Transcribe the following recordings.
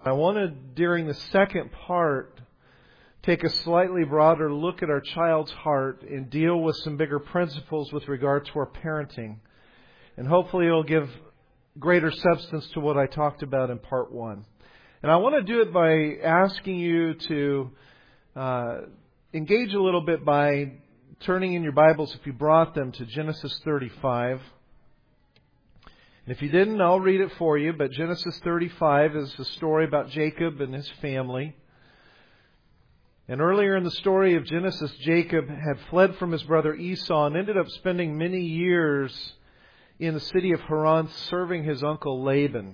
I want to, during the second part, take a slightly broader look at our child's heart and deal with some bigger principles with regard to our parenting. And hopefully it'll give greater substance to what I talked about in part one. And I want to do it by asking you to engage a little bit by turning in your Bibles, if you brought them, to Genesis 35. And if you didn't, I'll read it for you. But Genesis 35 is a story about Jacob and his family. And earlier in the story of Genesis, Jacob had fled from his brother Esau and ended up spending many years in the city of Haran serving his uncle Laban,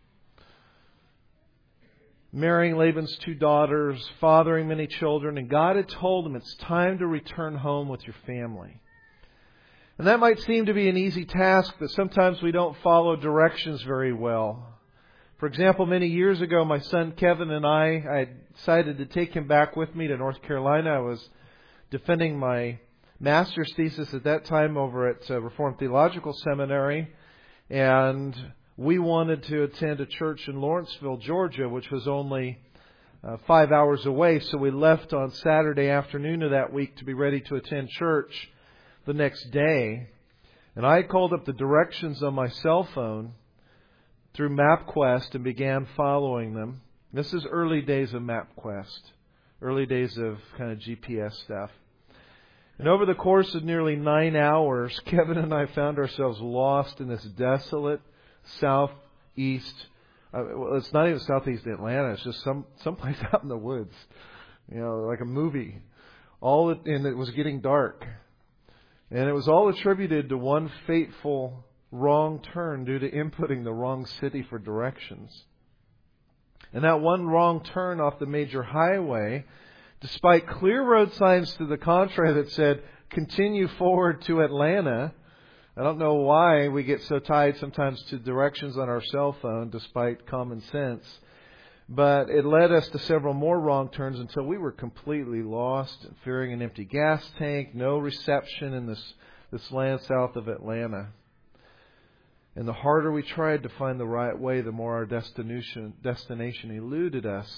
marrying Laban's 2 daughters, fathering many children. And God had told him, it's time to return home with your family. And that might seem to be an easy task, but sometimes we don't follow directions very well. For example, many years ago, my son Kevin and I decided to take him back with me to North Carolina. I was defending my master's thesis at that time over at Reformed Theological Seminary, and we wanted to attend a church in Lawrenceville, Georgia, which was only 5 hours away. So we left on Saturday afternoon of that week to be ready to attend church the next day. And I called up the directions on my cell phone through MapQuest and began following them. This is early days of MapQuest, early days of kind of GPS stuff. And over the course of nearly 9 hours, Kevin and I found ourselves lost in this desolate southeast. Well, it's not even southeast Atlanta. It's just someplace out in the woods, like a movie. And it was getting dark. And it was all attributed to one fateful wrong turn due to inputting the wrong city for directions. And that one wrong turn off the major highway, despite clear road signs to the contrary that said, continue forward to Atlanta. I don't know why we get so tied sometimes to directions on our cell phone, despite common sense. But it led us to several more wrong turns until we were completely lost, fearing an empty gas tank, no reception in this land south of Atlanta. And the harder we tried to find the right way, the more our destination eluded us.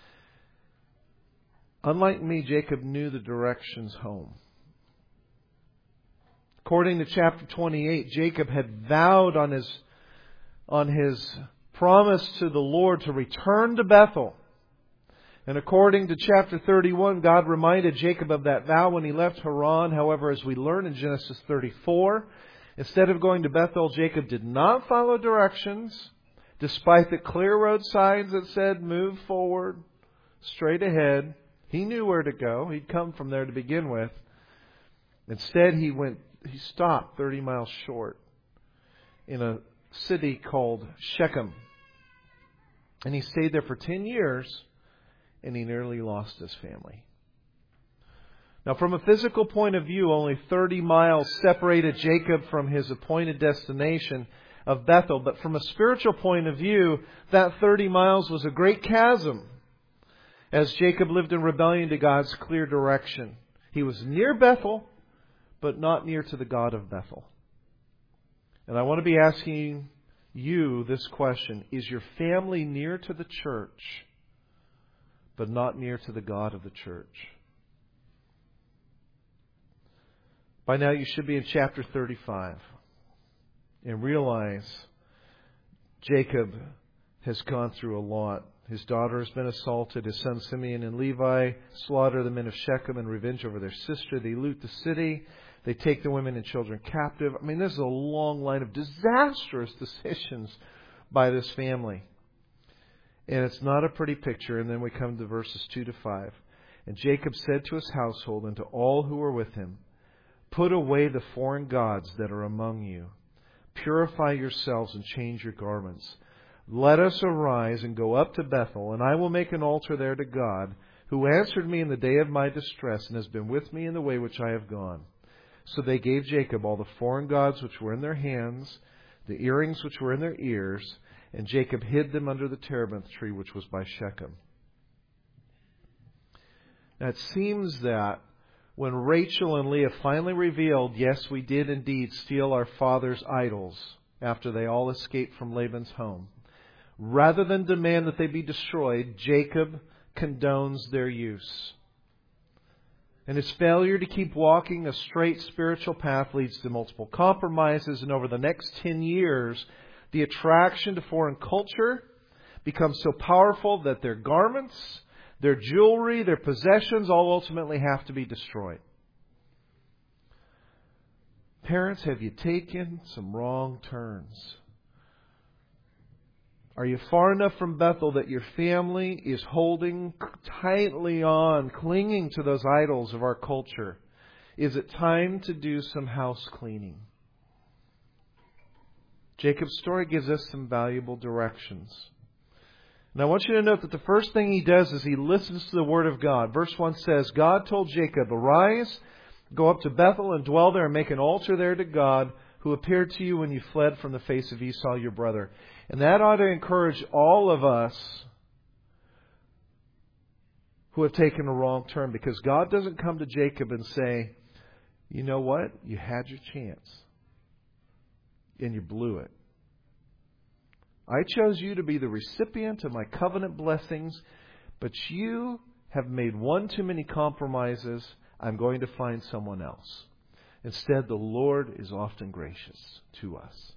Unlike me, Jacob knew the directions home. According to chapter 28, Jacob had vowed on his promise to the Lord to return to Bethel. And according to chapter 31, God reminded Jacob of that vow when he left Haran. However, as we learn in Genesis 34, instead of going to Bethel, Jacob did not follow directions, despite the clear road signs that said, move forward, straight ahead. He knew where to go. He'd come from there to begin with. Instead, he stopped 30 miles short in a city called Shechem. And he stayed there for 10 years, and he nearly lost his family. Now, from a physical point of view, only 30 miles separated Jacob from his appointed destination of Bethel. But from a spiritual point of view, that 30 miles was a great chasm as Jacob lived in rebellion to God's clear direction. He was near Bethel, but not near to the God of Bethel. And I want to be asking you this question. Is your family near to the church, but not near to the God of the church? By now you should be in chapter 35 and realize Jacob has gone through a lot. His daughter has been assaulted. His sons Simeon and Levi slaughter the men of Shechem in revenge over their sister. They loot the city. They take the women and children captive. I mean, this is a long line of disastrous decisions by this family. And it's not a pretty picture. And then we come to verses 2 to 5. And Jacob said to his household and to all who were with him, put away the foreign gods that are among you. Purify yourselves and change your garments. Let us arise and go up to Bethel, and I will make an altar there to God, who answered me in the day of my distress and has been with me in the way which I have gone. So they gave Jacob all the foreign gods which were in their hands, the earrings which were in their ears, and Jacob hid them under the terebinth tree which was by Shechem. Now it seems that when Rachel and Leah finally revealed, yes, we did indeed steal our father's idols after they all escaped from Laban's home, rather than demand that they be destroyed, Jacob condones their use. And his failure to keep walking a straight spiritual path leads to multiple compromises. And over the next 10 years, the attraction to foreign culture becomes so powerful that their garments, their jewelry, their possessions all ultimately have to be destroyed. Parents, have you taken some wrong turns? Are you far enough from Bethel that your family is holding tightly on, clinging to those idols of our culture? Is it time to do some house cleaning? Jacob's story gives us some valuable directions. And I want you to note that the first thing he does is he listens to the Word of God. Verse 1 says, God told Jacob, arise, go up to Bethel and dwell there and make an altar there to God who appeared to you when you fled from the face of Esau your brother. And that ought to encourage all of us who have taken a wrong turn, because God doesn't come to Jacob and say, you know what? You had your chance and you blew it. I chose you to be the recipient of my covenant blessings, but you have made one too many compromises. I'm going to find someone else. Instead, the Lord is often gracious to us.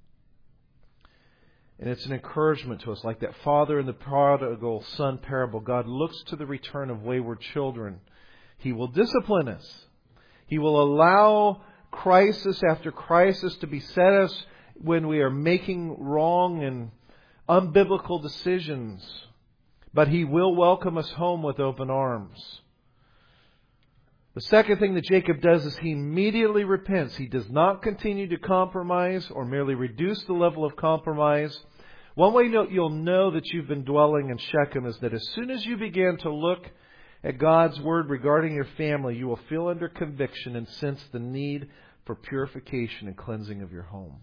And it's an encouragement to us, like that father in the prodigal son parable. God looks to the return of wayward children. He will discipline us. He will allow crisis after crisis to beset us when we are making wrong and unbiblical decisions. But He will welcome us home with open arms. The second thing that Jacob does is he immediately repents. He does not continue to compromise or merely reduce the level of compromise. One way you'll know that you've been dwelling in Shechem is that as soon as you begin to look at God's Word regarding your family, you will feel under conviction and sense the need for purification and cleansing of your home.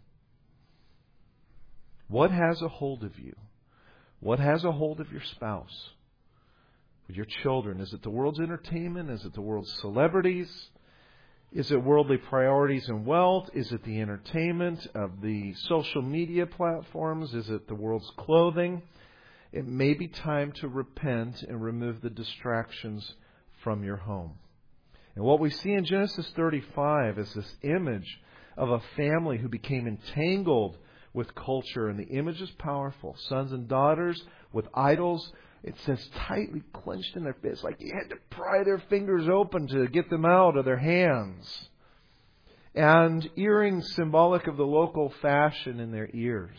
What has a hold of you? What has a hold of your spouse? With your children? Is it the world's entertainment? Is it the world's celebrities? Is it worldly priorities and wealth? Is it the entertainment of the social media platforms? Is it the world's clothing? It may be time to repent and remove the distractions from your home. And what we see in Genesis 35 is this image of a family who became entangled with culture. And the image is powerful. Sons and daughters with idols. It says tightly clenched in their fists, like you had to pry their fingers open to get them out of their hands. And earrings symbolic of the local fashion in their ears.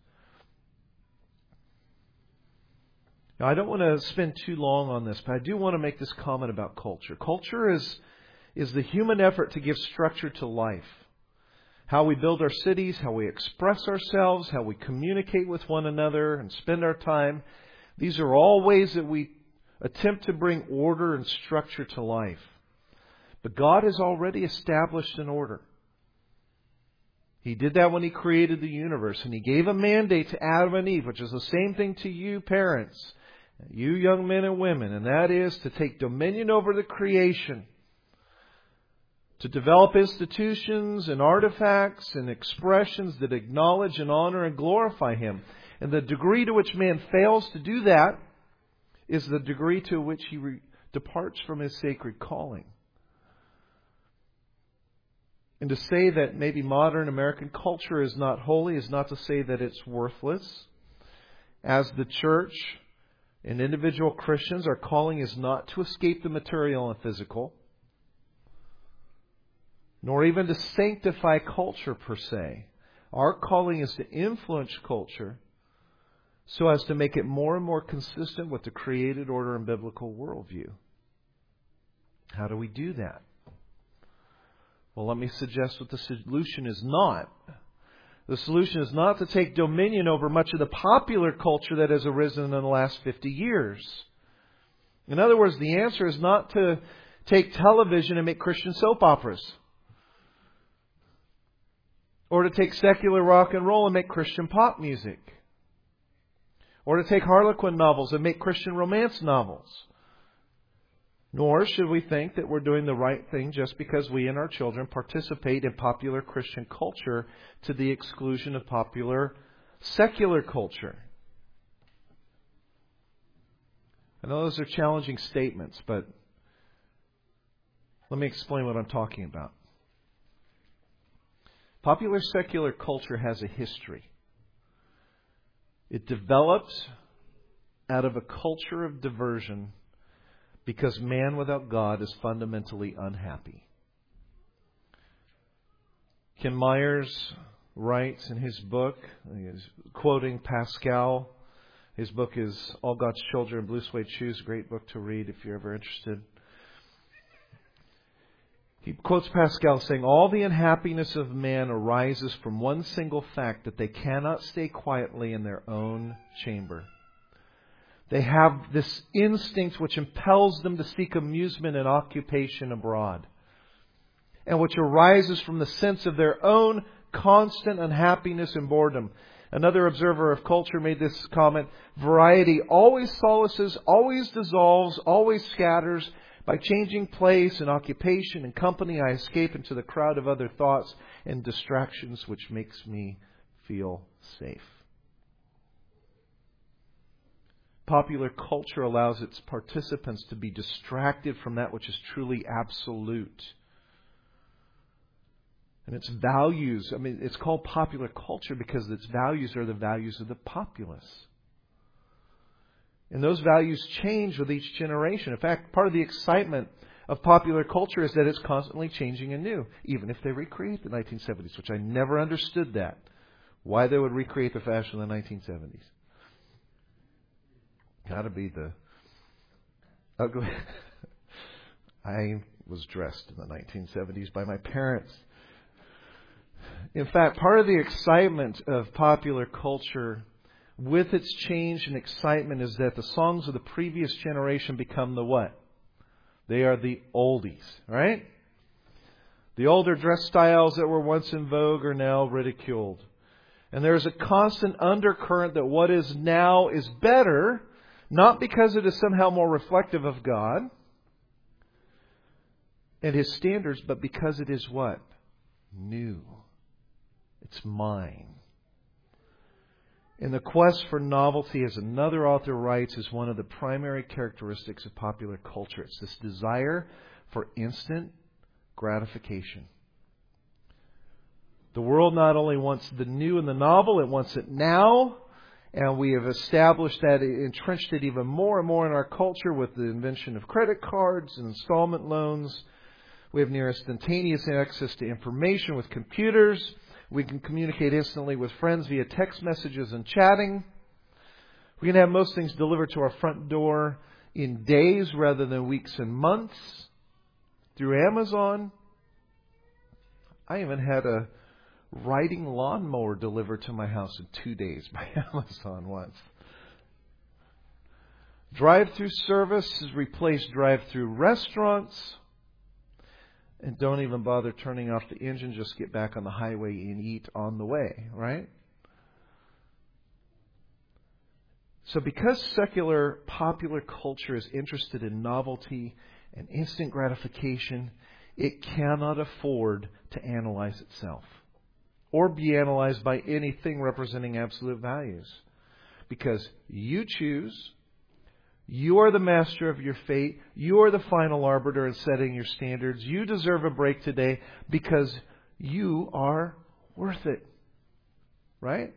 Now, I don't want to spend too long on this, but I do want to make this comment about culture. Culture is the human effort to give structure to life. How we build our cities, how we express ourselves, how we communicate with one another and spend our time. These are all ways that we attempt to bring order and structure to life. But God has already established an order. He did that when He created the universe. And He gave a mandate to Adam and Eve, which is the same thing to you parents, you young men and women. And that is to take dominion over the creation. To develop institutions and artifacts and expressions that acknowledge and honor and glorify Him. And the degree to which man fails to do that is the degree to which he departs from his sacred calling. And to say that maybe modern American culture is not holy is not to say that it's worthless. As the church and individual Christians, our calling is not to escape the material and physical, nor even to sanctify culture per se. Our calling is to influence culture so as to make it more and more consistent with the created order and biblical worldview. How do we do that? Well, let me suggest what the solution is not. The solution is not to take dominion over much of the popular culture that has arisen in the last 50 years. In other words, the answer is not to take television and make Christian soap operas. Or to take secular rock and roll and make Christian pop music. Or to take Harlequin novels and make Christian romance novels. Nor should we think that we're doing the right thing just because we and our children participate in popular Christian culture to the exclusion of popular secular culture. I know those are challenging statements, but let me explain what I'm talking about. Popular secular culture has a history. It developed out of a culture of diversion because man without God is fundamentally unhappy. Ken Myers writes in his book, he's quoting Pascal. His book is All God's Children in Blue Suede Shoes, a great book to read if you're ever interested. He quotes Pascal saying, all the unhappiness of man arises from one single fact, that they cannot stay quietly in their own chamber. They have this instinct which impels them to seek amusement and occupation abroad, and which arises from the sense of their own constant unhappiness and boredom. Another observer of culture made this comment: variety always solaces, always dissolves, always scatters. By changing place and occupation and company, I escape into the crowd of other thoughts and distractions, which makes me feel safe. Popular culture allows its participants to be distracted from that which is truly absolute. And its values, it's called popular culture because its values are the values of the populace. And those values change with each generation. In fact, part of the excitement of popular culture is that it's constantly changing anew, even if they recreate the 1970s, which I never understood that. Why they would recreate the fashion of the 1970s. Got to be the... I was dressed in the 1970s by my parents. In fact, part of the excitement of popular culture with its change and excitement is that the songs of the previous generation become the what? They are the oldies, right? The older dress styles that were once in vogue are now ridiculed. And there's a constant undercurrent that what is now is better, not because it is somehow more reflective of God and His standards, but because it is what? New. It's mine. And the quest for novelty, as another author writes, is one of the primary characteristics of popular culture. It's this desire for instant gratification. The world not only wants the new and the novel, it wants it now. And we have established that, entrenched it even more and more in our culture with the invention of credit cards and installment loans. We have near instantaneous access to information with computers. We can communicate instantly with friends via text messages and chatting. We can have most things delivered to our front door in days rather than weeks and months through Amazon. I even had a riding lawnmower delivered to my house in 2 days by Amazon once. Drive-through service has replaced drive-through restaurants. And don't even bother turning off the engine. Just get back on the highway and eat on the way, right? So because secular popular culture is interested in novelty and instant gratification, it cannot afford to analyze itself or be analyzed by anything representing absolute values. Because you choose. You are the master of your fate. You are the final arbiter in setting your standards. You deserve a break today because you are worth it. Right?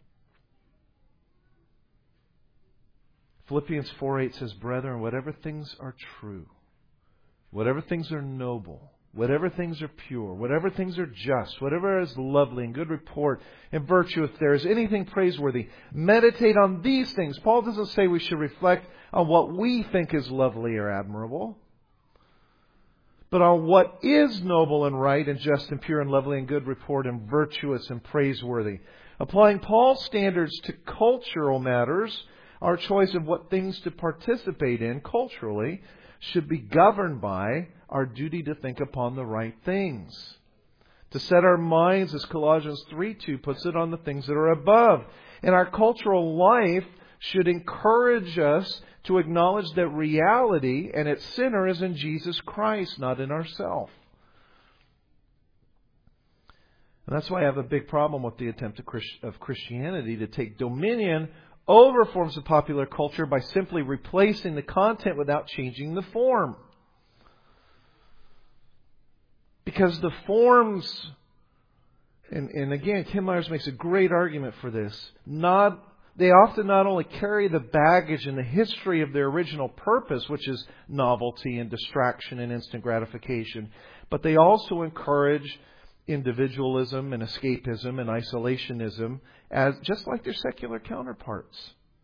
Philippians 4:8 says, brethren, whatever things are true, whatever things are noble, whatever things are pure, whatever things are just, whatever is lovely and good report and virtue, if there is anything praiseworthy, meditate on these things. Paul doesn't say we should reflect on what we think is lovely or admirable, but on what is noble and right and just and pure and lovely and good report and virtuous and praiseworthy. Applying Paul's standards to cultural matters, our choice of what things to participate in culturally should be governed by our duty to think upon the right things. To set our minds, as Colossians 3:2 puts it, on the things that are above. And our cultural life should encourage us to acknowledge that reality and its center is in Jesus Christ, not in ourselves. And that's why I have a big problem with the attempt of Christianity to take dominion over forms of popular culture by simply replacing the content without changing the form. Because the forms, and again, Tim Myers makes a great argument for this, they often not only carry the baggage and the history of their original purpose, which is novelty and distraction and instant gratification, but they also encourage individualism and escapism and isolationism, just like their secular counterparts.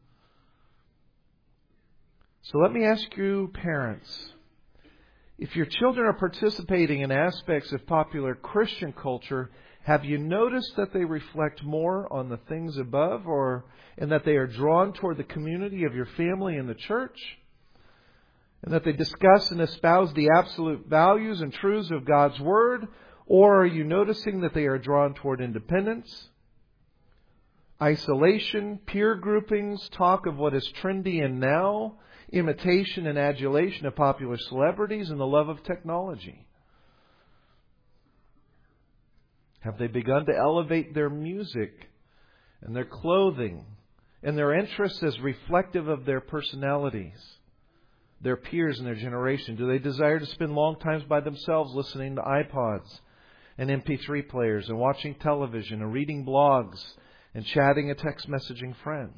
So let me ask you, parents, if your children are participating in aspects of popular Christian culture, have you noticed that they reflect more on the things above, and that they are drawn toward the community of your family and the church? And that they discuss and espouse the absolute values and truths of God's Word? Or are you noticing that they are drawn toward independence, isolation, peer groupings, talk of what is trendy and now, imitation and adulation of popular celebrities, and the love of technology? Have they begun to elevate their music and their clothing and their interests as reflective of their personalities, their peers in their generation? Do they desire to spend long times by themselves listening to iPods and MP3 players and watching television and reading blogs and chatting and text messaging friends?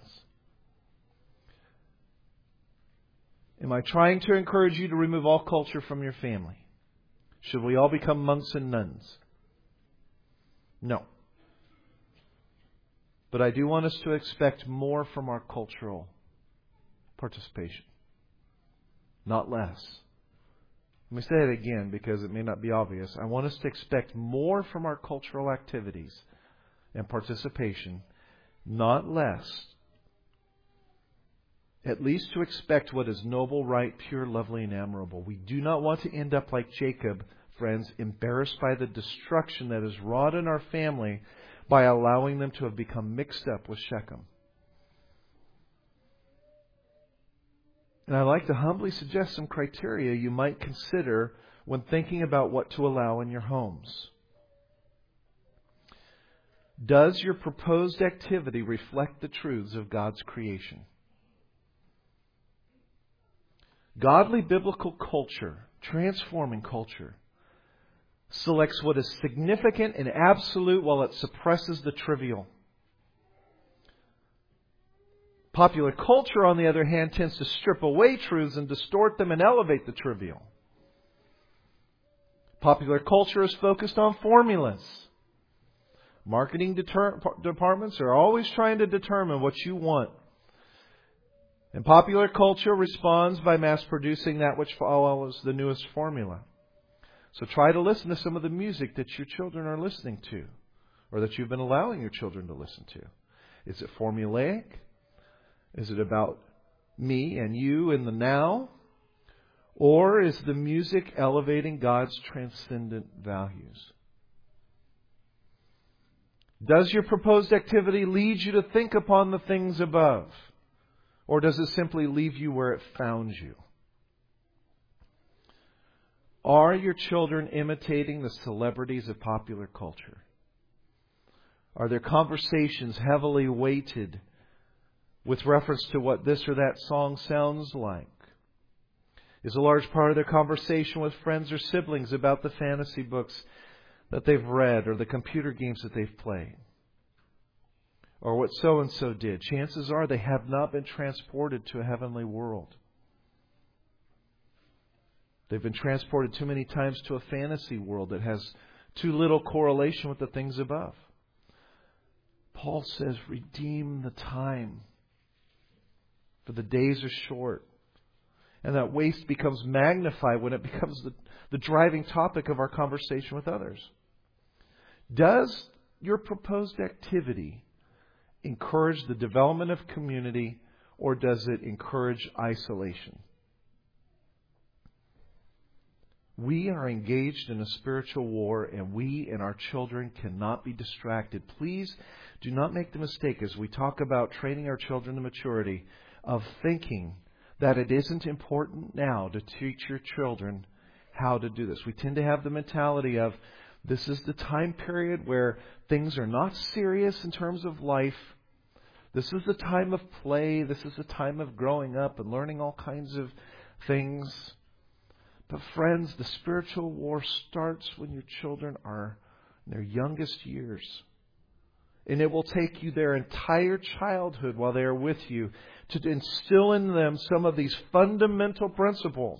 Am I trying to encourage you to remove all culture from your family? Should we all become monks and nuns? No. But I do want us to expect more from our cultural participation, not less. Let me say it again because it may not be obvious. I want us to expect more from our cultural activities and participation, not less. At least to expect what is noble, right, pure, lovely, and admirable. We do not want to end up like Jacob, friends, embarrassed by the destruction that is wrought in our family by allowing them to have become mixed up with Shechem. And I'd like to humbly suggest some criteria you might consider when thinking about what to allow in your homes. Does your proposed activity reflect the truths of God's creation? Godly biblical culture, transforming culture, selects what is significant and absolute while it suppresses the trivial. Popular culture, on the other hand, tends to strip away truths and distort them and elevate the trivial. Popular culture is focused on formulas. Marketing departments are always trying to determine what you want. And popular culture responds by mass producing that which follows the newest formula. So try to listen to some of the music that your children are listening to, or that you've been allowing your children to listen to. Is it formulaic? Is it about me and you in the now? Or is the music elevating God's transcendent values? Does your proposed activity lead you to think upon the things above? Or does it simply leave you where it found you? Are your children imitating the celebrities of popular culture? Are their conversations heavily weighted with reference to what this or that song sounds like? Is a large part of their conversation with friends or siblings about the fantasy books that they've read or the computer games that they've played? Or what so-and-so did? Chances are they have not been transported to a heavenly world. They've been transported too many times to a fantasy world that has too little correlation with the things above. Paul says, redeem the time, for the days are short. And that waste becomes magnified when it becomes the driving topic of our conversation with others. Does your proposed activity encourage the development of community, or does it encourage isolation? We are engaged in a spiritual war, and we and our children cannot be distracted. Please do not make the mistake, as we talk about training our children to maturity, of thinking that it isn't important now to teach your children how to do this. We tend to have the mentality of, this is the time period where things are not serious in terms of life. This is the time of play. This is the time of growing up and learning all kinds of things. But friends, the spiritual war starts when your children are in their youngest years. And it will take you their entire childhood while they are with you to instill in them some of these fundamental principles.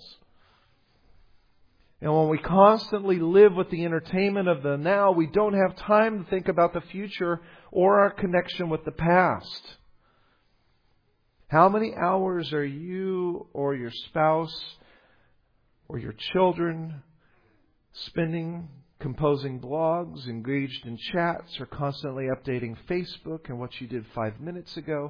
And when we constantly live with the entertainment of the now, we don't have time to think about the future or our connection with the past. How many hours are you or your spouse or your children spending composing blogs, engaged in chats, or constantly updating Facebook and what you did 5 minutes ago?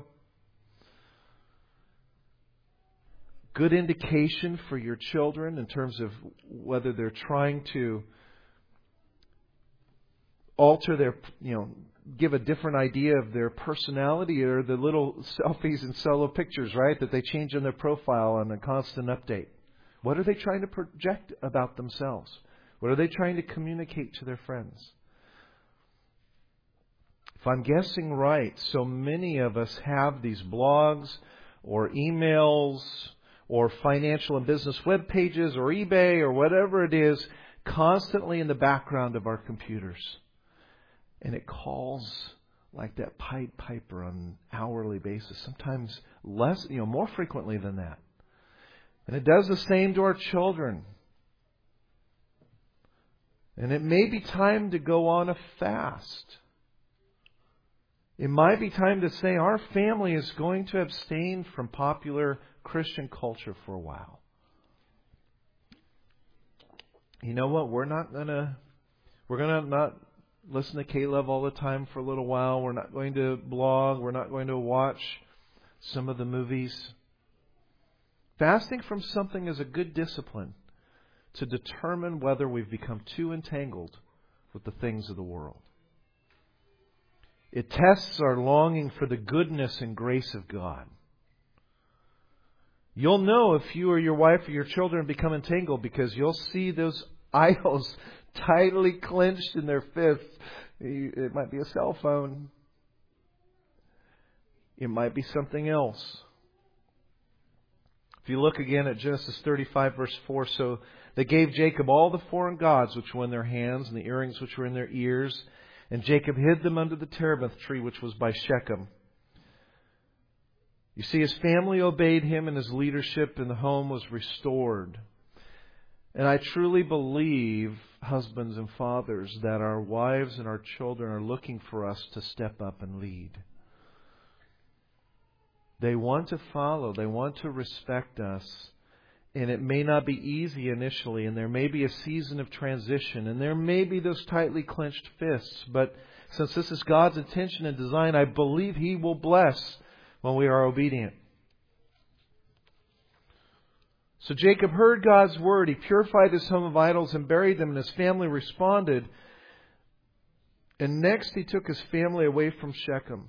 Good indication for your children in terms of whether they're trying to alter their, give a different idea of their personality, or the little selfies and solo pictures, right, that they change on their profile on a constant update. What are they trying to project about themselves? What are they trying to communicate to their friends? If I'm guessing right, so many of us have these blogs or emails or financial and business web pages or eBay or whatever it is constantly in the background of our computers. And it calls like that Pied Piper on an hourly basis, sometimes less, more frequently than that. And it does the same to our children. And it may be time to go on a fast. It might be time to say our family is going to abstain from popular Christian culture for a while. You know what? We're gonna not listen to K-Love all the time for a little while. We're not going to blog. We're not going to watch some of the movies. Fasting from something is a good discipline to determine whether we've become too entangled with the things of the world. It tests our longing for the goodness and grace of God. You'll know if you or your wife or your children become entangled because you'll see those idols tightly clenched in their fists. It might be a cell phone. It might be something else. If you look again at Genesis 35, verse 4, so they gave Jacob all the foreign gods which were in their hands and the earrings which were in their ears. And Jacob hid them under the terebinth tree which was by Shechem. You see, his family obeyed him and his leadership in the home was restored. And I truly believe, husbands and fathers, that our wives and our children are looking for us to step up and lead. They want to follow. They want to respect us. And it may not be easy initially, and there may be a season of transition, and there may be those tightly clenched fists. But since this is God's intention and design, I believe He will bless when we are obedient. So Jacob heard God's word. He purified his home of idols and buried them, and his family responded. And next he took his family away from Shechem.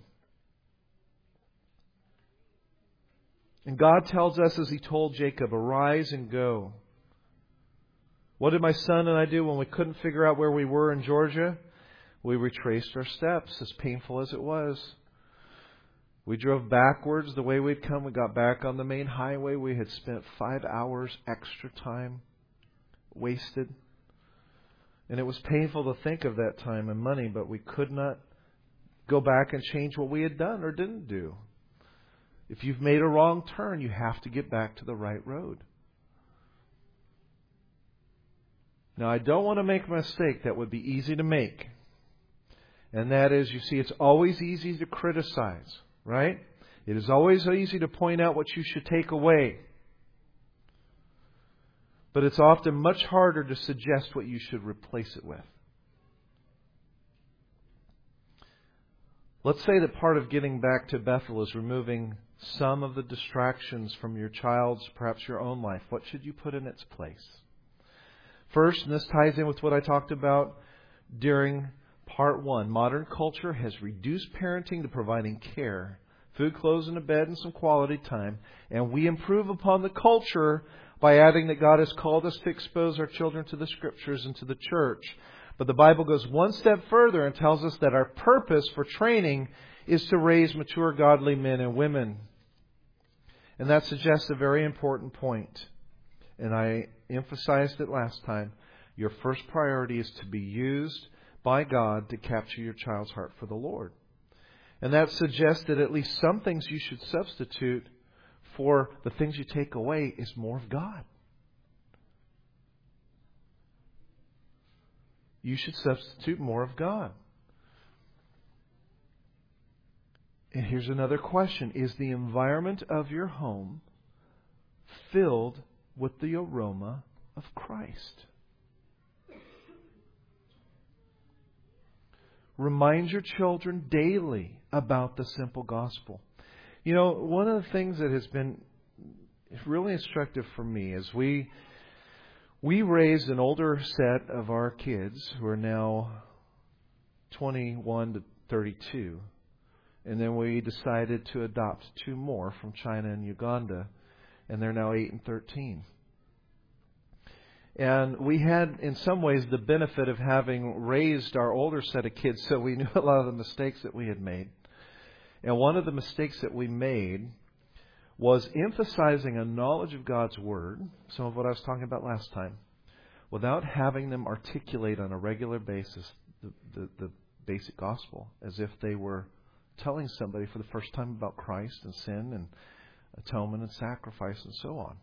And God tells us, as He told Jacob, arise and go. What did my son and I do when we couldn't figure out where we were in Georgia? We retraced our steps, as painful as it was. We drove backwards the way we'd come. We got back on the main highway. We had spent 5 hours extra time wasted. And it was painful to think of that time and money, but we could not go back and change what we had done or didn't do. If you've made a wrong turn, you have to get back to the right road. Now, I don't want to make a mistake that would be easy to make. And that is, you see, it's always easy to criticize, right? It is always easy to point out what you should take away. But it's often much harder to suggest what you should replace it with. Let's say that part of getting back to Bethel is removing some of the distractions from your child's, perhaps your own life. What should you put in its place? First, and this ties in with what I talked about during part 1, modern culture has reduced parenting to providing care, food, clothes, and a bed, and some quality time. And we improve upon the culture by adding that God has called us to expose our children to the Scriptures and to the church. But the Bible goes one step further and tells us that our purpose for training is to raise mature, godly men and women. And that suggests a very important point. And I emphasized it last time. Your first priority is to be used by God to capture your child's heart for the Lord. And that suggests that at least some things you should substitute for the things you take away is more of God. You should substitute more of God. And here's another question. Is the environment of your home filled with the aroma of Christ? Remind your children daily about the simple gospel. You know, one of the things that has been really instructive for me is we raised an older set of our kids who are now 21 to 32. And then we decided to adopt 2 more from China and Uganda. And they're now 8 and 13. And we had, in some ways, the benefit of having raised our older set of kids, so we knew a lot of the mistakes that we had made. And one of the mistakes that we made was emphasizing a knowledge of God's Word, some of what I was talking about last time, without having them articulate on a regular basis the basic gospel, as if they were telling somebody for the first time about Christ and sin and atonement and sacrifice and so on.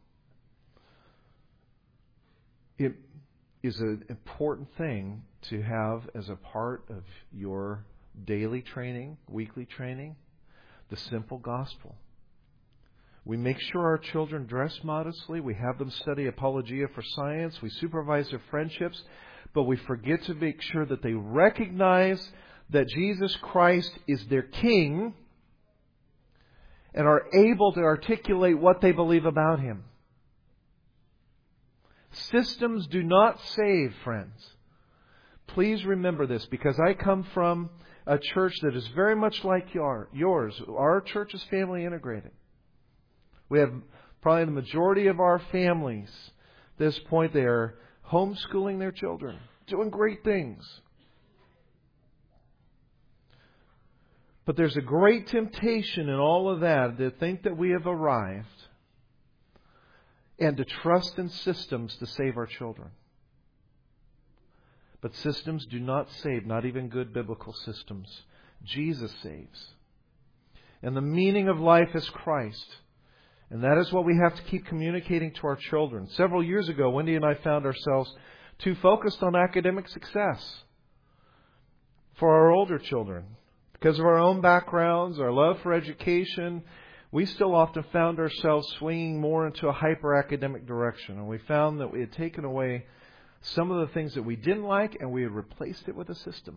It is an important thing to have as a part of your daily training, weekly training, the simple gospel. We make sure our children dress modestly. We have them study apologia for science. We supervise their friendships. But we forget to make sure that they recognize that Jesus Christ is their King and are able to articulate what they believe about Him. Systems do not save, friends. Please remember this, because I come from a church that is very much like yours. Our church is family integrated. We have probably the majority of our families at this point, they are homeschooling their children, doing great things. But there's a great temptation in all of that to think that we have arrived and to trust in systems to save our children. But systems do not save, not even good biblical systems. Jesus saves. And the meaning of life is Christ. And that is what we have to keep communicating to our children. Several years ago, Wendy and I found ourselves too focused on academic success for our older children. Because of our own backgrounds, our love for education, we still often found ourselves swinging more into a hyper-academic direction. And we found that we had taken away some of the things that we didn't like and we had replaced it with a system.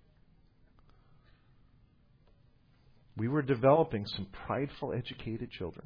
We were developing some prideful, educated children.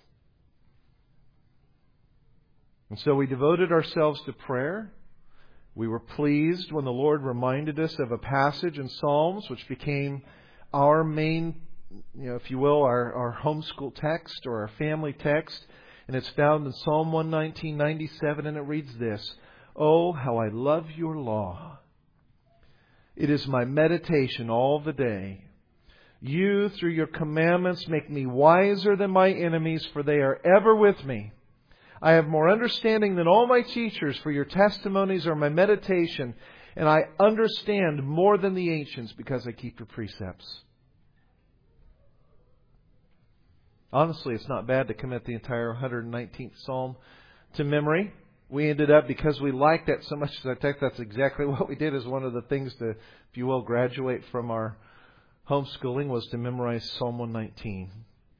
And so we devoted ourselves to prayer. We were pleased when the Lord reminded us of a passage in Psalms which became our main, if you will, our homeschool text or our family text. And it's found in Psalm 119:97, and it reads this: "Oh, how I love your law. It is my meditation all the day. You, through your commandments, make me wiser than my enemies, for they are ever with me. I have more understanding than all my teachers, for your testimonies are my meditation, and I understand more than the ancients because I keep your precepts." Honestly, it's not bad to commit the entire 119th Psalm to memory. We ended up, because we liked that so much as our text, that's exactly what we did as one of the things to, if you will, graduate from our homeschooling, was to memorize Psalm 119.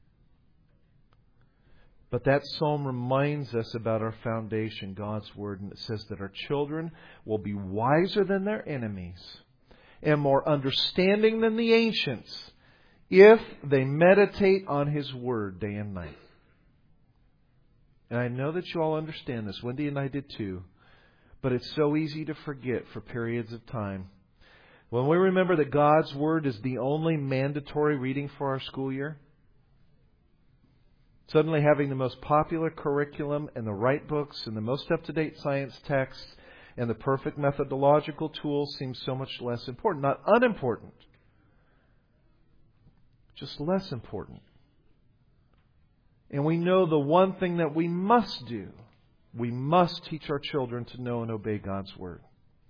But that psalm reminds us about our foundation, God's Word, and it says that our children will be wiser than their enemies and more understanding than the ancients if they meditate on His Word day and night. And I know that you all understand this. Wendy and I did too. But it's so easy to forget for periods of time. When we remember that God's Word is the only mandatory reading for our school year, suddenly having the most popular curriculum and the right books and the most up-to-date science texts and the perfect methodological tools seems so much less important. Not unimportant. just less important. And we know the one thing that we must do. We must teach our children to know and obey God's Word.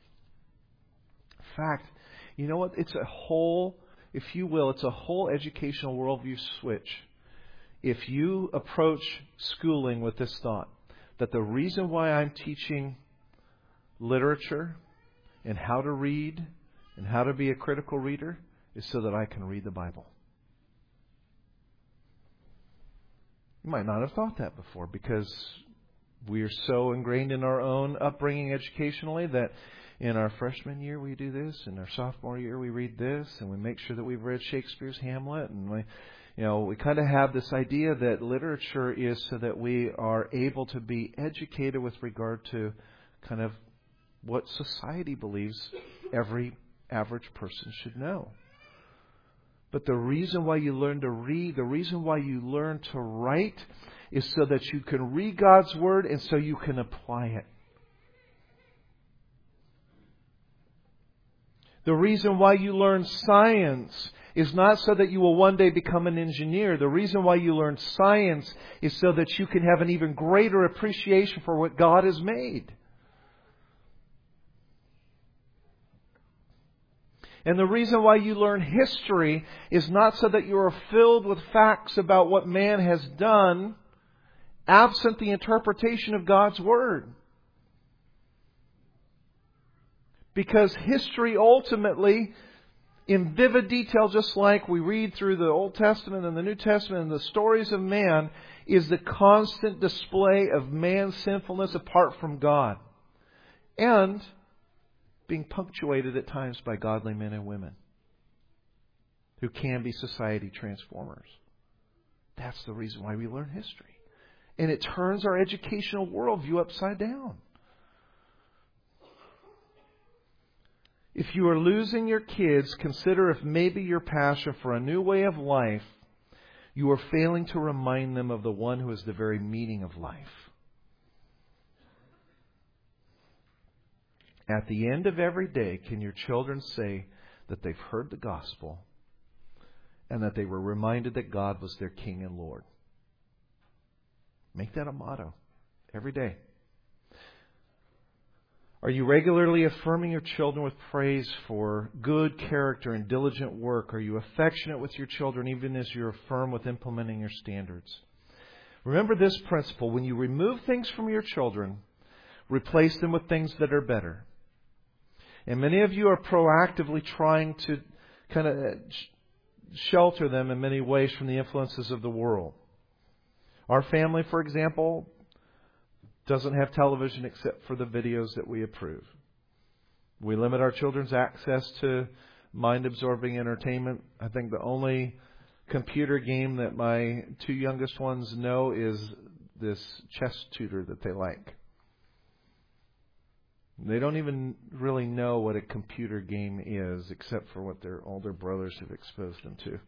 In fact, you know what? It's a whole, if you will, it's a whole educational worldview switch. If you approach schooling with this thought, that the reason why I'm teaching literature and how to read and how to be a critical reader is so that I can read the Bible. You might not have thought that before because we are so ingrained in our own upbringing educationally that in our freshman year we do this, in our sophomore year we read this, and we make sure that we've read Shakespeare's Hamlet, and we kind of have this idea that literature is so that we are able to be educated with regard to kind of what society believes every average person should know. But the reason why you learn to read, the reason why you learn to write is so that you can read God's Word and so you can apply it. The reason why you learn science is not so that you will one day become an engineer. The reason why you learn science is so that you can have an even greater appreciation for what God has made. And the reason why you learn history is not so that you are filled with facts about what man has done, absent the interpretation of God's Word. Because history ultimately, in vivid detail, just like we read through the Old Testament and the New Testament and the stories of man, is the constant display of man's sinfulness apart from God. And being punctuated at times by godly men and women who can be society transformers. That's the reason why we learn history. And it turns our educational worldview upside down. If you are losing your kids, consider if maybe your passion for a new way of life, you are failing to remind them of the one who is the very meaning of life. At the end of every day, can your children say that they've heard the gospel and that they were reminded that God was their King and Lord? Make that a motto every day. Are you regularly affirming your children with praise for good character and diligent work? Are you affectionate with your children even as you're firm with implementing your standards? Remember this principle. When you remove things from your children, replace them with things that are better. And many of you are proactively trying to kind of shelter them in many ways from the influences of the world. Our family, for example, doesn't have television except for the videos that we approve. We limit our children's access to mind-absorbing entertainment. I think the only computer game that my two youngest ones know is this chess tutor that they like. They don't even really know what a computer game is, except for what their older brothers have exposed them to.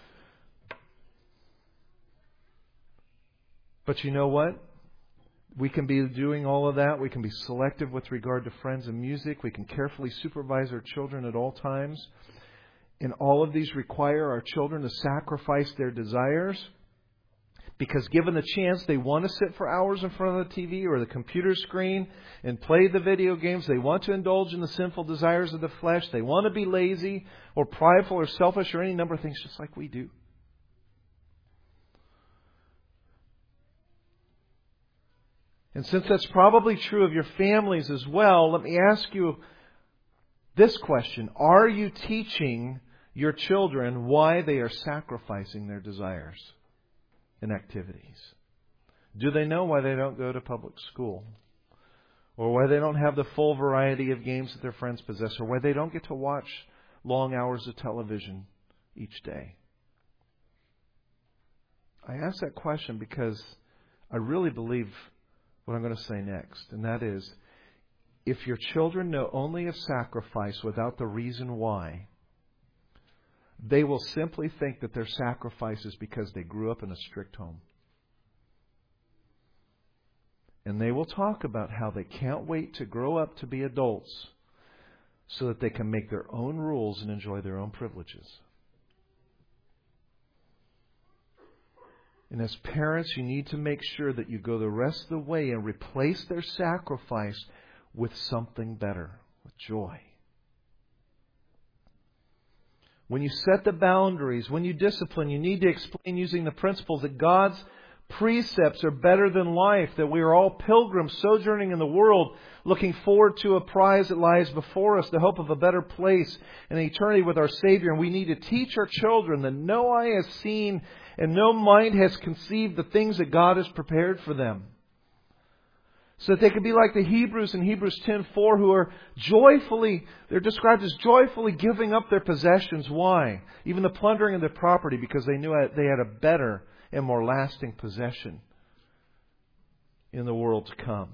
But you know what? We can be doing all of that. We can be selective with regard to friends and music. We can carefully supervise our children at all times. And all of these require our children to sacrifice their desires. Because given the chance, they want to sit for hours in front of the TV or the computer screen and play the video games. They want to indulge in the sinful desires of the flesh. They want to be lazy or prideful or selfish or any number of things just like we do. And since that's probably true of your families as well, let me ask you this question. Are you teaching your children why they are sacrificing their desires and activities? Do they know why they don't go to public school? Or why they don't have the full variety of games that their friends possess? Or why they don't get to watch long hours of television each day? I ask that question because I really believe what I'm going to say next. And that is, if your children know only of sacrifice without the reason why, they will simply think that their sacrifice is because they grew up in a strict home. And they will talk about how they can't wait to grow up to be adults so that they can make their own rules and enjoy their own privileges. And as parents, you need to make sure that you go the rest of the way and replace their sacrifice with something better, with joy. When you set the boundaries, when you discipline, you need to explain using the principles that God's precepts are better than life, that we are all pilgrims sojourning in the world, looking forward to a prize that lies before us, the hope of a better place and eternity with our Savior. And we need to teach our children that no eye has seen and no mind has conceived the things that God has prepared for them. So that they could be like the Hebrews in Hebrews 10:4 who are they're described as joyfully giving up their possessions. Why? Even the plundering of their property, because they knew they had a better and more lasting possession in the world to come.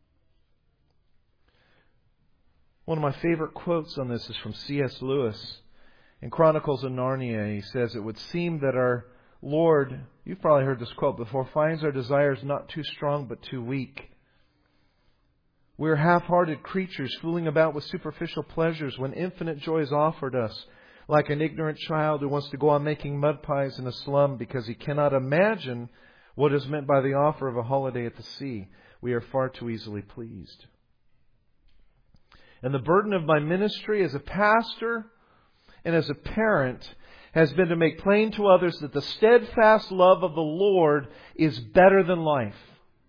One of my favorite quotes on this is from C.S. Lewis in Chronicles of Narnia. He says, "It would seem that our Lord," you've probably heard this quote before, "finds our desires not too strong but too weak. We are half-hearted creatures fooling about with superficial pleasures when infinite joy is offered us, like an ignorant child who wants to go on making mud pies in a slum because he cannot imagine what is meant by the offer of a holiday at the sea. We are far too easily pleased." And the burden of my ministry as a pastor and as a parent has been to make plain to others that the steadfast love of the Lord is better than life.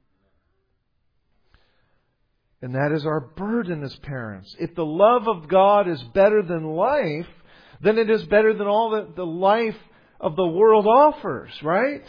And that is our burden as parents. If the love of God is better than life, then it is better than all that the life of the world offers, right?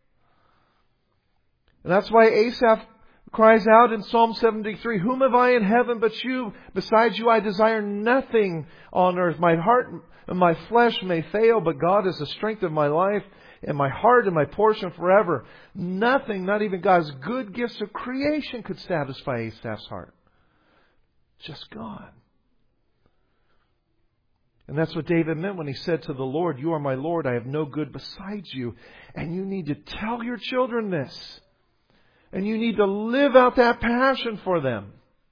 And that's why Asaph cries out in Psalm 73, "Whom have I in heaven but you? Besides you I desire nothing on earth. My heart and my flesh may fail, but God is the strength of my life, and my heart and my portion forever." Nothing, not even God's good gifts of creation, could satisfy Asaph's heart. Just God. And that's what David meant when he said to the Lord, "You are my Lord, I have no good besides you." And you need to tell your children this. And you need to live out that passion for them.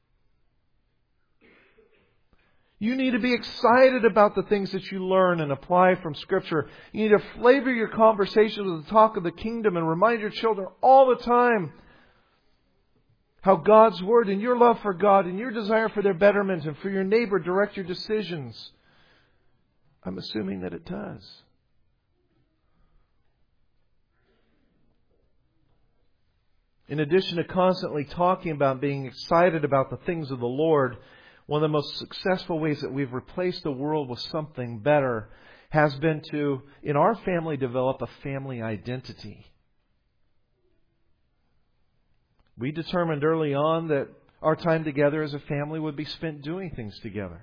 You need to be excited about the things that you learn and apply from Scripture. You need to flavor your conversations with the talk of the kingdom and remind your children all the time how God's Word and your love for God and your desire for their betterment and for your neighbor direct your decisions. I'm assuming that it does. In addition to constantly talking about being excited about the things of the Lord, one of the most successful ways that we've replaced the world with something better has been to, in our family, develop a family identity. We determined early on that our time together as a family would be spent doing things together.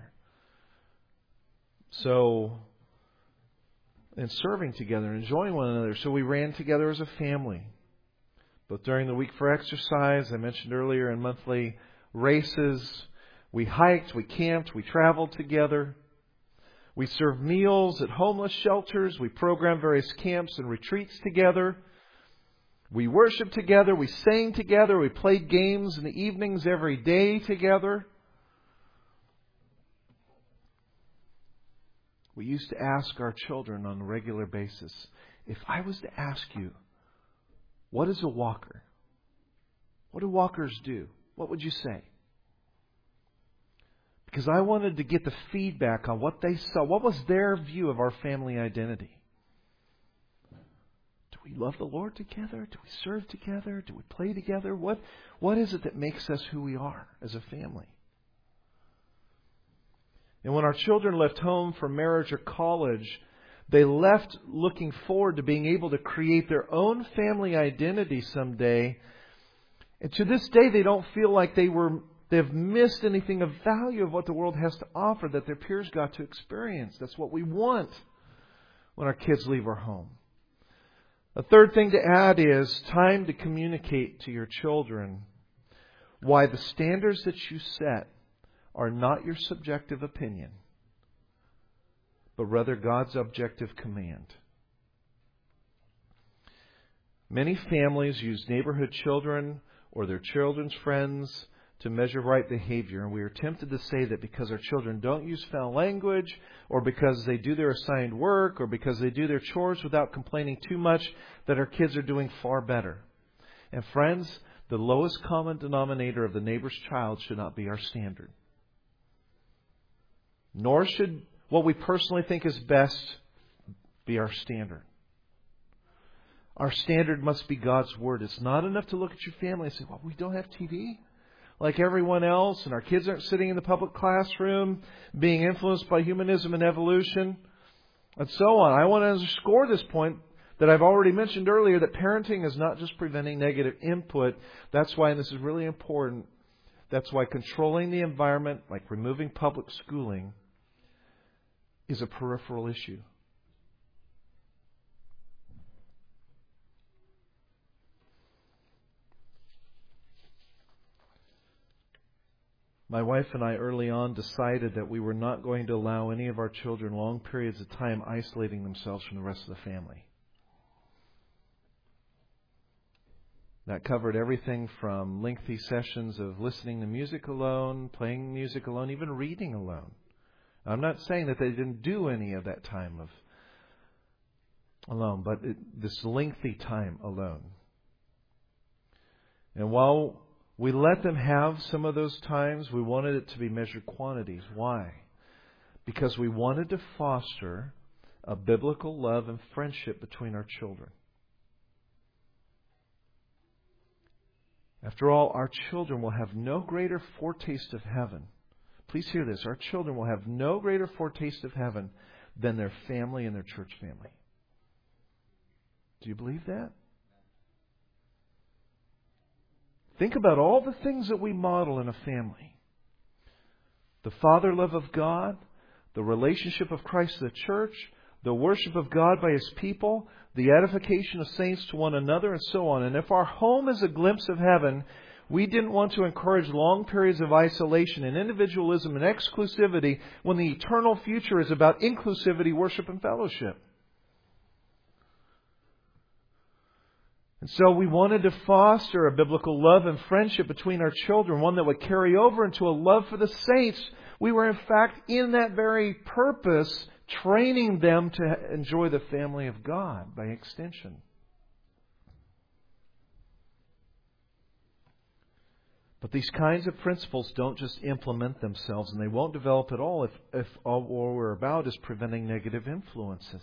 And serving together, enjoying one another. So we ran together as a family. Both during the week for exercise, I mentioned earlier, in monthly races. We hiked, we camped, we traveled together. We served meals at homeless shelters. We programmed various camps and retreats together. We worshiped together. We sang together. We played games in the evenings every day together. We used to ask our children on a regular basis, if I was to ask you, what is a walker? What do walkers do? What would you say? Because I wanted to get the feedback on what they saw. What was their view of our family identity? Do we love the Lord together? Do we serve together? Do we play together? What is it that makes us who we are as a family? And when our children left home for marriage or college, they left looking forward to being able to create their own family identity someday. And to this day, they don't feel like they've missed anything of value of what the world has to offer that their peers got to experience. That's what we want when our kids leave our home. A third thing to add is time to communicate to your children why the standards that you set are not your subjective opinion, but rather God's objective command. Many families use neighborhood children or their children's friends to measure right behavior. And we are tempted to say that because our children don't use foul language, or because they do their assigned work, or because they do their chores without complaining too much, that our kids are doing far better. And friends, the lowest common denominator of the neighbor's child should not be our standard. Nor should what we personally think is best be our standard. Our standard must be God's Word. It's not enough to look at your family and say, well, we don't have TV like everyone else, and our kids aren't sitting in the public classroom being influenced by humanism and evolution, and so on. I want to underscore this point that I've already mentioned earlier, that parenting is not just preventing negative input. That's why, and this is really important, that's why controlling the environment, like removing public schooling, is a peripheral issue. My wife and I early on decided that we were not going to allow any of our children long periods of time isolating themselves from the rest of the family. That covered everything from lengthy sessions of listening to music alone, playing music alone, even reading alone. I'm not saying that they didn't do any of that time of alone, but this lengthy time alone. And while we let them have some of those times, we wanted it to be measured quantities. Why? Because we wanted to foster a biblical love and friendship between our children. After all, our children will have no greater foretaste of heaven. Please hear this. Our children will have no greater foretaste of heaven than their family and their church family. Do you believe that? Think about all the things that we model in a family. The father love of God, the relationship of Christ to the church, the worship of God by His people, the edification of saints to one another, and so on. And if our home is a glimpse of heaven, we didn't want to encourage long periods of isolation and individualism and exclusivity when the eternal future is about inclusivity, worship, and fellowship. And so we wanted to foster a biblical love and friendship between our children, one that would carry over into a love for the saints. We were, in fact, in that very purpose, training them to enjoy the family of God by extension. But these kinds of principles don't just implement themselves, and they won't develop at all if all we're about is preventing negative influences.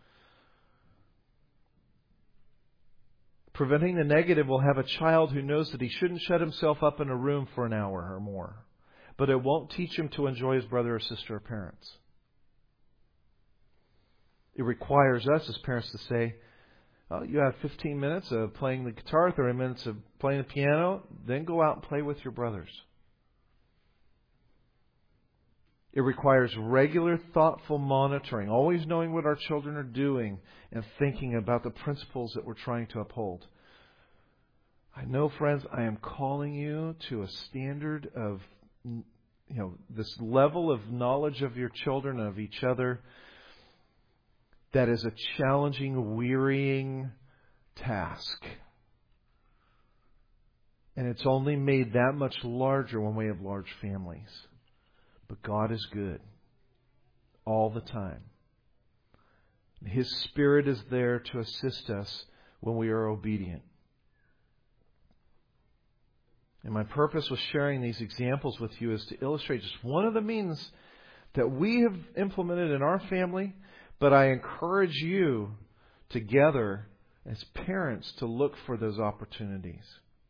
Preventing the negative will have a child who knows that he shouldn't shut himself up in a room for an hour or more. But it won't teach him to enjoy his brother or sister or parents. It requires us as parents to say, oh, you have 15 minutes of playing the guitar, 30 minutes of playing the piano, then go out and play with your brothers. It requires regular, thoughtful monitoring, always knowing what our children are doing and thinking about the principles that we're trying to uphold. I know, friends, I am calling you to a standard of, this level of knowledge of your children and of each other that is a challenging, wearying task. And it's only made that much larger when we have large families. But God is good all the time. His Spirit is there to assist us when we are obedient. And my purpose with sharing these examples with you is to illustrate just one of the means that we have implemented in our family, but I encourage you together as parents to look for those opportunities.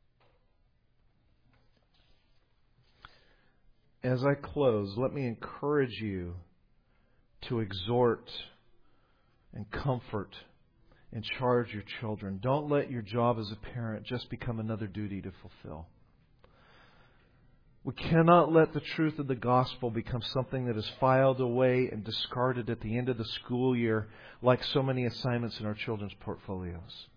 As I close, let me encourage you to exhort and comfort and charge your children. Don't let your job as a parent just become another duty to fulfill. We cannot let the truth of the gospel become something that is filed away and discarded at the end of the school year like so many assignments in our children's portfolios.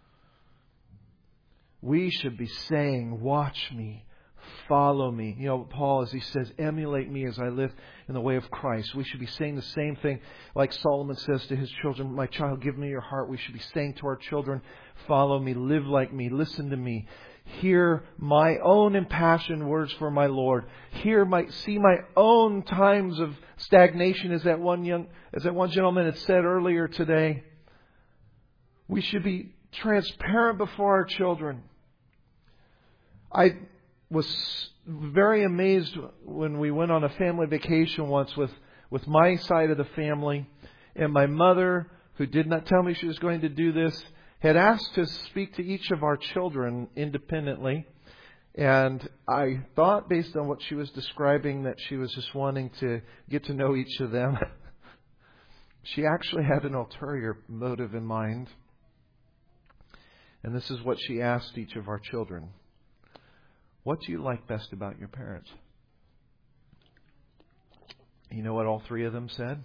We should be saying, watch me, follow me. Paul, as he says, emulate me as I live in the way of Christ. We should be saying the same thing like Solomon says to his children, my child, give me your heart. We should be saying to our children, follow me, live like me, listen to me. hear my own impassioned words for my Lord. See my own times of stagnation, as that one gentleman had said earlier today. We should be transparent before our children. I was very amazed when we went on a family vacation once with my side of the family, and my mother, who did not tell me she was going to do this, had asked to speak to each of our children independently. And I thought, based on what she was describing, that she was just wanting to get to know each of them. She actually had an ulterior motive in mind. And this is what she asked each of our children. What do you like best about your parents? You know what all three of them said?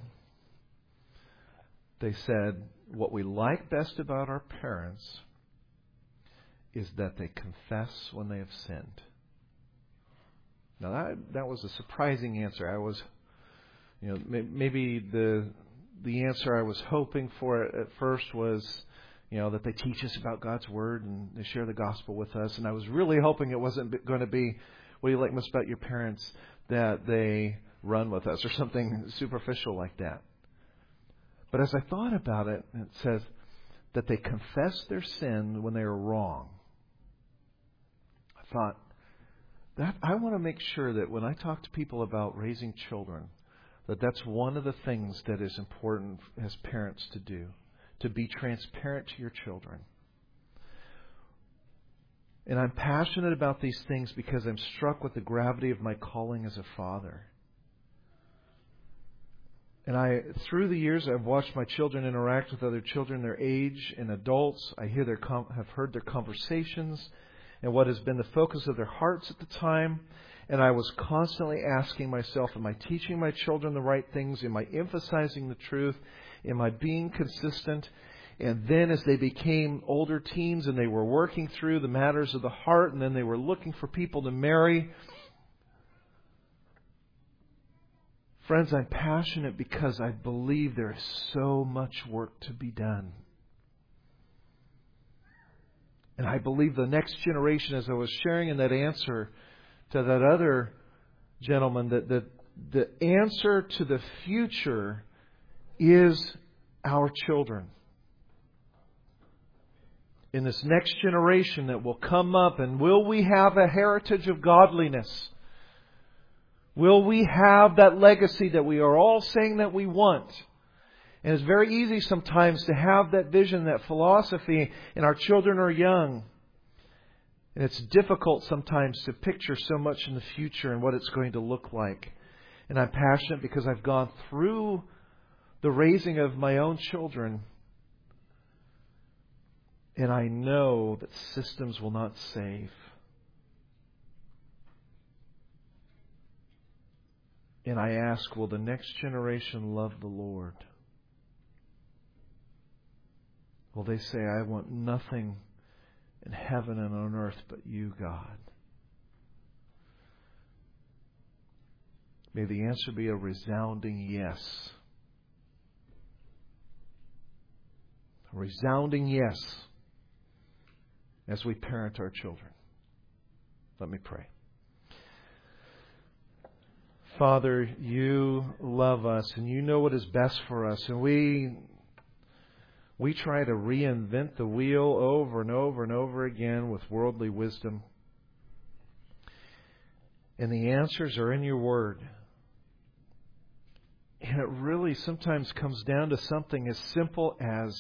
They said, what we like best about our parents is that they confess when they have sinned. Now that was a surprising answer. I was, maybe the answer I was hoping for at first was, that they teach us about God's Word and they share the gospel with us. And I was really hoping it wasn't going to be, what do you like most about your parents? That they run with us or something superficial like that. But as I thought about it, it says that they confess their sin when they are wrong. I thought, that I want to make sure that when I talk to people about raising children, that's one of the things that is important as parents to do, to be transparent to your children. And I'm passionate about these things because I'm struck with the gravity of my calling as a father. And through the years, I've watched my children interact with other children their age and adults. I have heard their conversations and what has been the focus of their hearts at the time. And I was constantly asking myself, am I teaching my children the right things? Am I emphasizing the truth? Am I being consistent? And then as they became older teens and they were working through the matters of the heart, and then they were looking for people to marry, friends, I'm passionate because I believe there is so much work to be done. And I believe the next generation, as I was sharing in that answer to that other gentleman, that the answer to the future is our children. In this next generation that will come up, and will we have a heritage of godliness? Will we have that legacy that we are all saying that we want? And it's very easy sometimes to have that vision, that philosophy, and our children are young. And it's difficult sometimes to picture so much in the future and what it's going to look like. And I'm passionate because I've gone through the raising of my own children. And I know that systems will not save. And I ask, will the next generation love the Lord? Will they say, I want nothing in heaven and on earth but you, God? May the answer be a resounding yes. A resounding yes as we parent our children. Let me pray. Father, you love us and you know what is best for us. And we try to reinvent the wheel over and over and over again with worldly wisdom. And the answers are in your Word. And it really sometimes comes down to something as simple as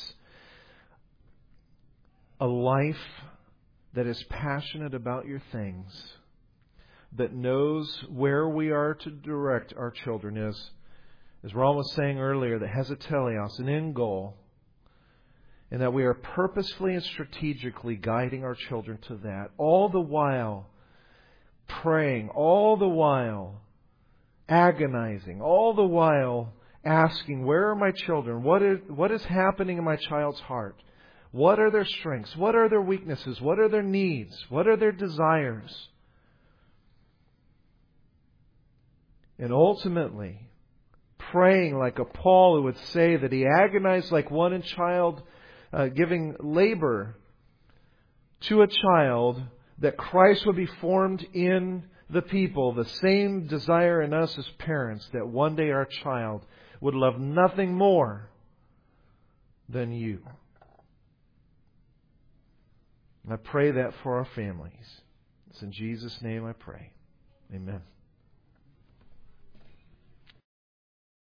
a life that is passionate about your things, that knows where we are to direct our children, as Ron was saying earlier, that has a teleos, an end goal, and that we are purposefully and strategically guiding our children to that, all the while praying, all the while agonizing, all the while asking, where are my children? What is happening in my child's heart? What are their strengths? What are their weaknesses? What are their needs? What are their desires? And ultimately, praying like a Paul who would say that he agonized like one in child, giving labor to a child that Christ would be formed in the people, the same desire in us as parents, that one day our child would love nothing more than you. And I pray that for our families. It's in Jesus' name I pray. Amen.